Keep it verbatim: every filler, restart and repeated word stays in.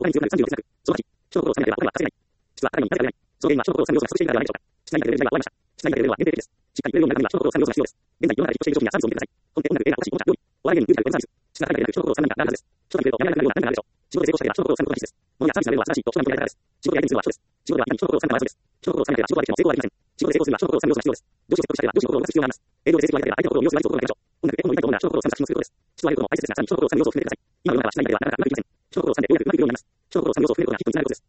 他に強くなるさんじゅうろく節なく、そのはち、小学校をさんねんでは、これは稼げない。実は、彼に何か言われない。その原因は小学校さん要素が不足しているからではないでしょうか。室内に入れる時代は終わりました。室内に入れるのは限定的です。しっかり入れるようになるには小学校さん要素が必要です。現在、世の中で実行している商品やサービスを見てください。コンテ、音楽、映画、お菓子、おもちゃ、料理、お笑い芸人、ミュージカル、ウェブサービス。室内に入れる小学校さん何かなるはずです。初代に入れるとやめられなくなるような何があるでしょう。仕事で成功したければ小学校さんのことが必須です。物やサービスなどは新しいと人並みとやり方です。仕事で相手にするのは人です。仕事では今に小学校さんがマラソンです。小学校さんに入れば仕事ができても成功はできません。仕事で成功するには小学校さんの要素が必要です。どうしようとしたければどうしようと動かす必要があります。営業で成績が出れば相手のことを利用する相手を動かしましょう。音楽で本の見たいと思うなら小学校さんが進むすることです。人は言うことも大切ですが、さらに小学校さんの要素を含めてください。今の世の中は室内ではなかなかうまくいきません。小学校さんでどうやってうまくいくようになります。小学校さんで要素を含めることがヒットにつながることです。